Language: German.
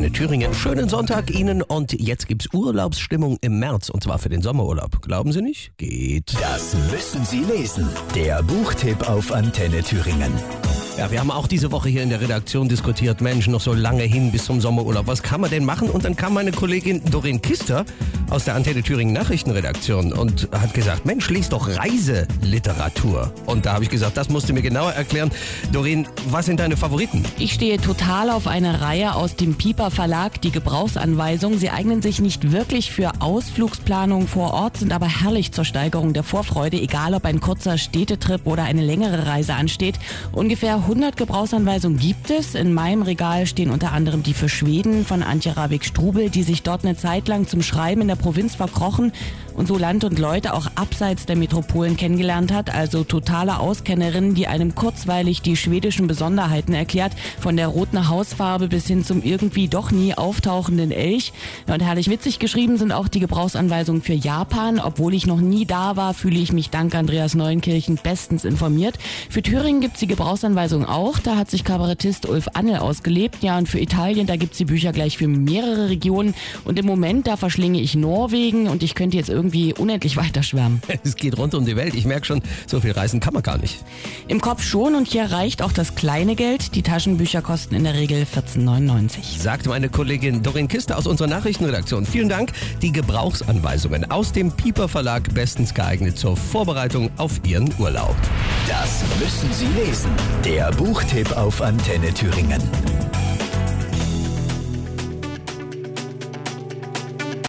Antenne Thüringen. Schönen Sonntag Ihnen und jetzt gibt's Urlaubsstimmung im März und zwar für den Sommerurlaub. Glauben Sie nicht? Geht. Das müssen Sie lesen. Der Buchtipp auf Antenne Thüringen. Ja, wir haben auch diese Woche hier in der Redaktion diskutiert, Mensch, noch so lange hin bis zum Sommerurlaub. Was kann man denn machen? Und dann kam meine Kollegin Doreen Kister aus der Antenne Thüringen Nachrichtenredaktion und hat gesagt, Mensch, lies doch Reiseliteratur. Und da habe ich gesagt, das musst du mir genauer erklären. Doreen, was sind deine Favoriten? Ich stehe total auf eine Reihe aus dem Piper Verlag, die Gebrauchsanweisungen. Sie eignen sich nicht wirklich für Ausflugsplanung vor Ort, sind aber herrlich zur Steigerung der Vorfreude, egal ob ein kurzer Städtetrip oder eine längere Reise ansteht. Ungefähr 100 Gebrauchsanweisungen gibt es. In meinem Regal stehen unter anderem die für Schweden von Antje Ravik-Strubel, die sich dort eine Zeit lang zum Schreiben in der Provinz verkrochen und so Land und Leute auch abseits der Metropolen kennengelernt hat. Also totale Auskennerin, die einem kurzweilig die schwedischen Besonderheiten erklärt, von der roten Hausfarbe bis hin zum irgendwie doch nie auftauchenden Elch. Und herrlich witzig geschrieben sind auch die Gebrauchsanweisungen für Japan. Obwohl ich noch nie da war, fühle ich mich dank Andreas Neuenkirchen bestens informiert. Für Thüringen gibt es die Gebrauchsanweisungen auch. Da hat sich Kabarettist Ulf Annel ausgelebt. Ja, und für Italien, da gibt es die Bücher gleich für mehrere Regionen. Und im Moment, da verschlinge ich Norwegen und ich könnte jetzt irgendwie unendlich weiter schwärmen. Es geht rund um die Welt. Ich merke schon, so viel reisen kann man gar nicht. Im Kopf schon und hier reicht auch das kleine Geld. Die Taschenbücher kosten in der Regel 14,99. Sagt meine Kollegin Doreen Kister aus unserer Nachrichtenredaktion. Vielen Dank. Die Gebrauchsanweisungen aus dem Piper Verlag bestens geeignet zur Vorbereitung auf Ihren Urlaub. Das müssen Sie lesen. Der Buchtipp auf Antenne Thüringen.